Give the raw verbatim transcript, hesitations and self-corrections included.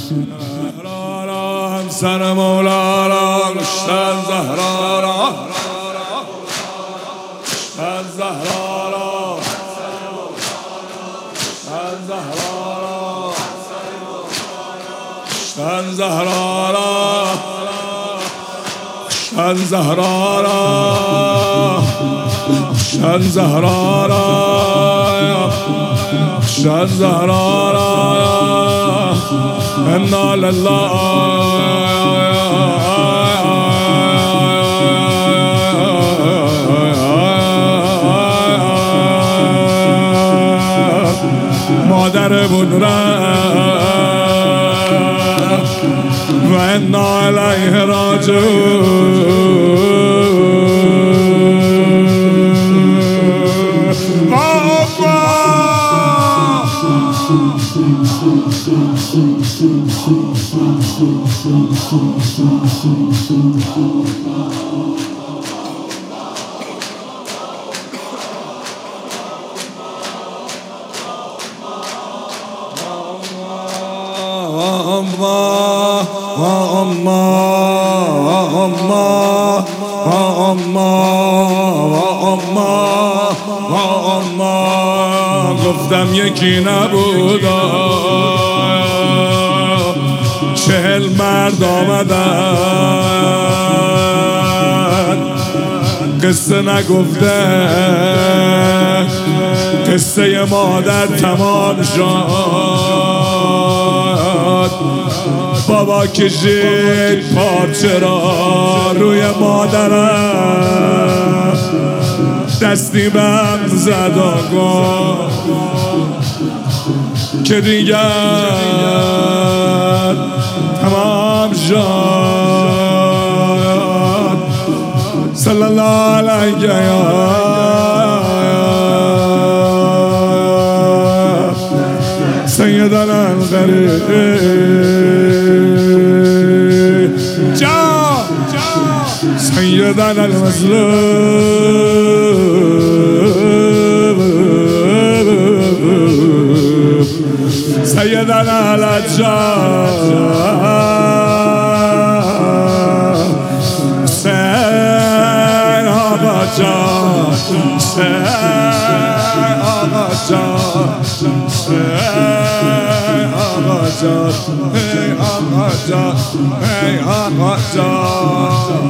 همسر مولا را کشتن زهرا را کشتن زهرا را کشتن زهرا را کشتن زهرا را کشتن زهرا را کشتن زهرا را کشتن زهرا را انا لله مادرمون رفت و انا الیه راجعون. گفتم یکی نبودا چهل مرد آمدن قصه نگفته قصه مادر تمام شد. بابا کشید پارچه را روی مادرم دستی بم زد و گفت که دیگر تمام شد. صلی الله علیه سیدنا الغریب جا سیدنا المظلوم سیدنا العجاب حسین آقا جان حسین آقا جان حسین آقا جان ای آقا جان ای آقا جان